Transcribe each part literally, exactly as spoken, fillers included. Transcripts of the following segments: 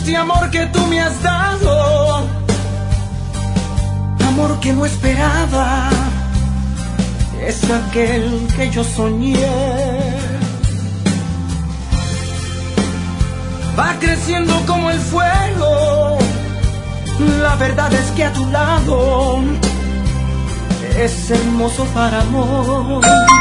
este amor que tú me has dado, amor que no esperaba, es aquel que yo soñé. Va creciendo como el fuego, la verdad es que a tu lado es hermoso para amor.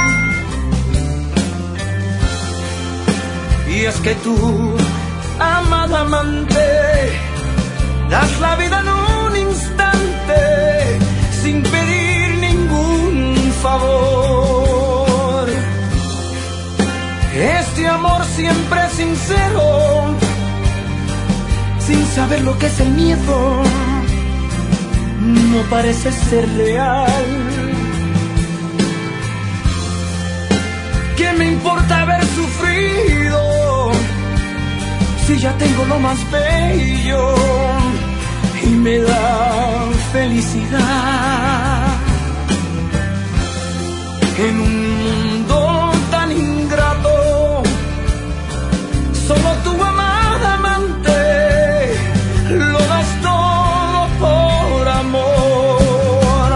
Y es que tú, amada amante, das la vida en un instante sin pedir ningún favor. Este amor siempre sincero, sin saber lo que es el miedo, no parece ser real. ¿Qué me importa haber sufrido si ya tengo lo más bello y me da felicidad? En un mundo tan ingrato, solo tu amada amante lo das todo por amor.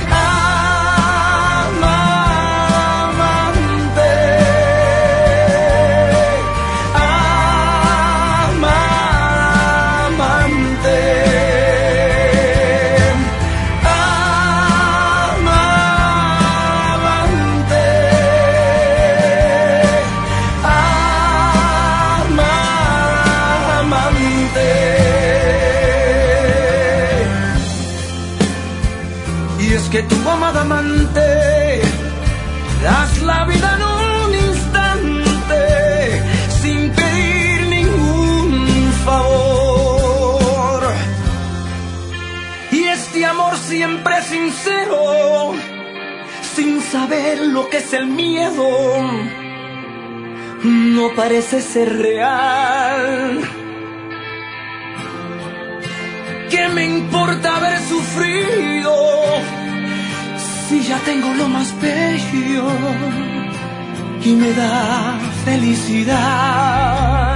Ama, amante, ama, amante, ama, amante, ama, amante. Y es que tu amada amante das la vida en un instante sin pedir ningún favor. Y este amor siempre sincero, sin saber lo que es el miedo, no parece ser real. ¿Qué me importa haber sufrido si ya tengo lo más bello y me da felicidad?